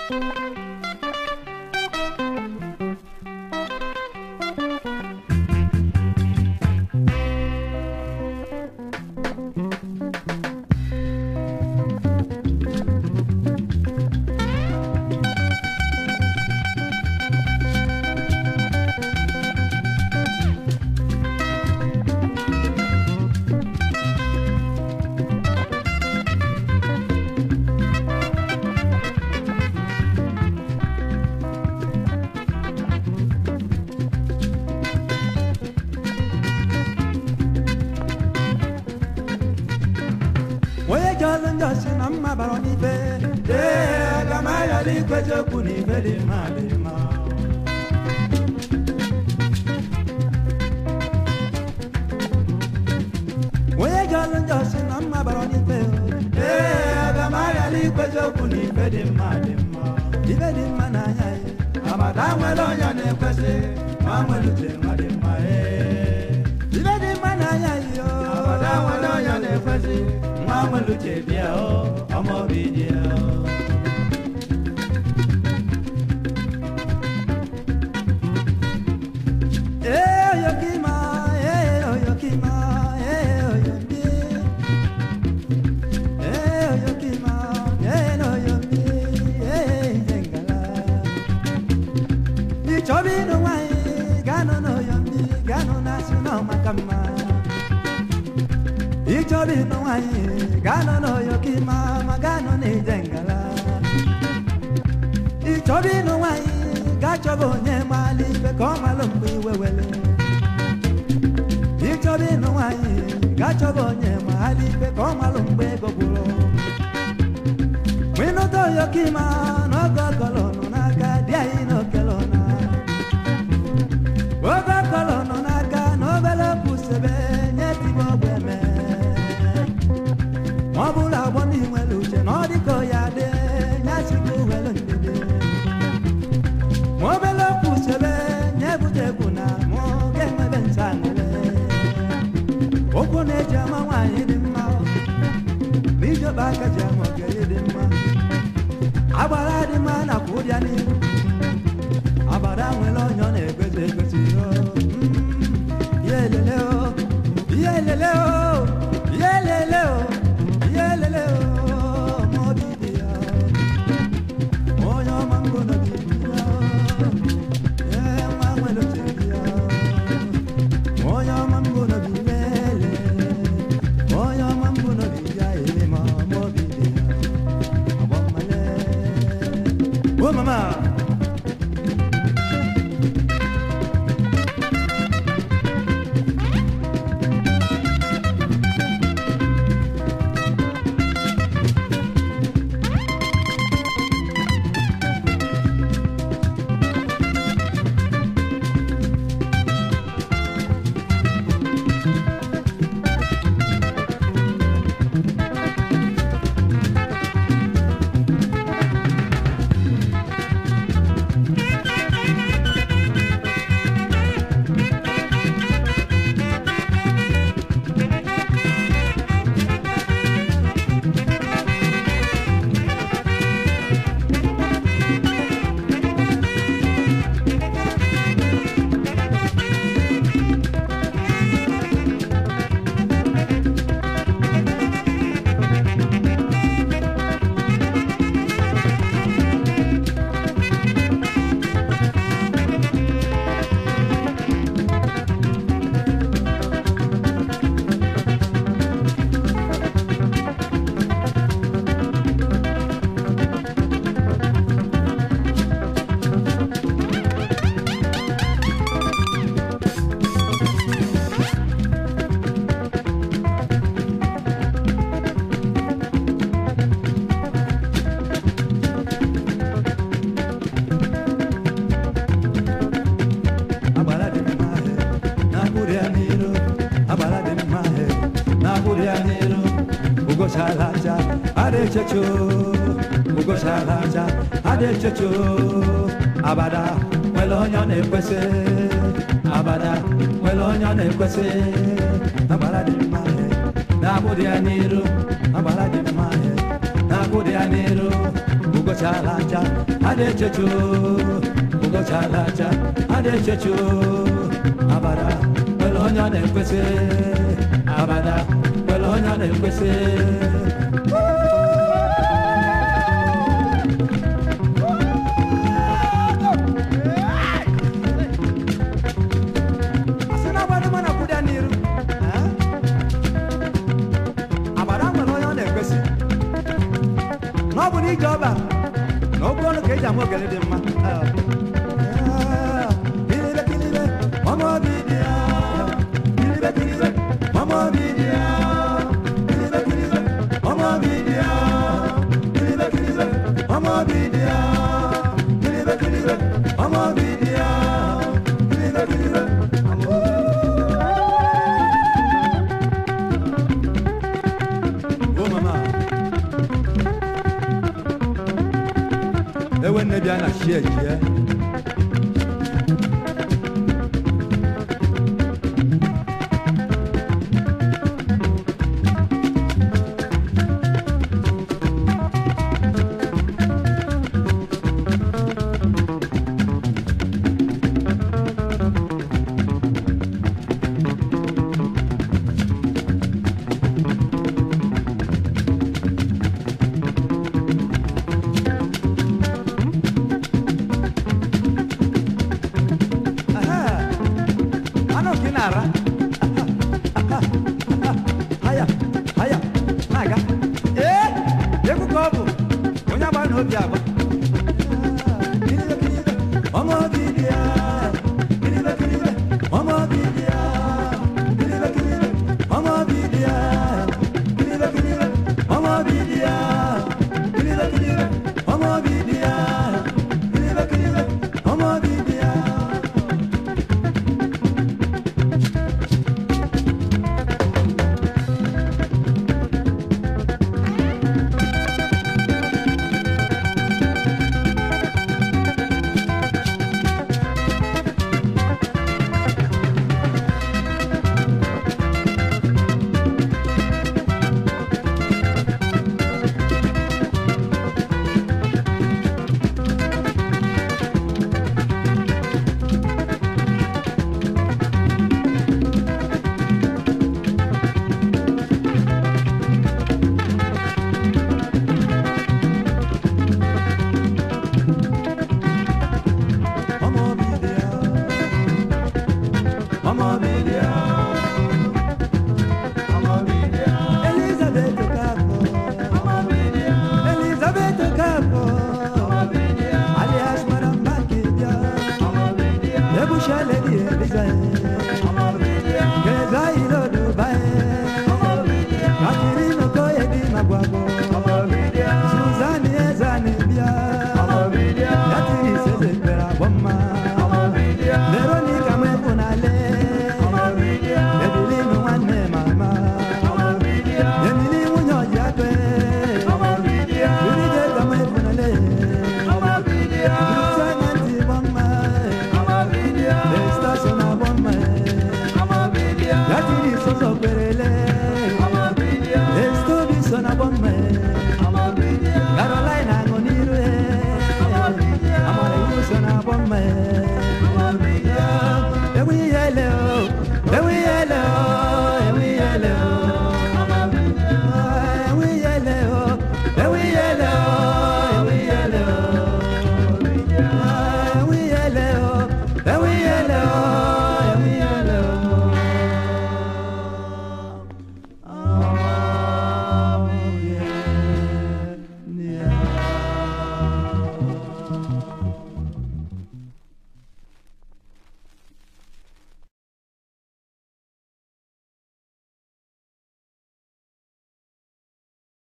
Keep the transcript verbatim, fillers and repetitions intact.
Shalaja, Ade Chocho, Ugo Shalaja, Ade Chocho, Abada, Welonya Nekwese, Abada, Welonya Nekwese, Abala de Mahe, Nabudia Nero, Abala de Mahe, Nabudia Nero, Ugo chalacha, ade chechu. Ugo chalacha, ade chechu. Abada, welonya nekwese. Abada, welonya nekwese. Asina bani mana kuda niru. Abada welonya nekwese. No buni joba. No kono ke jamo gele de ma. Kilibe kilibe, mama bidia. Kilibe kilibe, mama bidia. Kilibe kilibe, mama bidia. Kilibe kilibe, mama bidia. Kilibe kilibe, mama bidia. Kilibe kilibe, mama. Oh mama. Ewe ne bia na share here. Haya, haya, naga. Eh, yeku kobu. Onya ba no bia ba. Kilibe kilibe, mama bidia. Kilibe kilibe, mama bidia. Kilibe kilibe, mama bidia. Kilibe kilibe, mama bidia. Kilibe kilibe, mama bidia. Kilibe kilibe, mama bidia. Hello.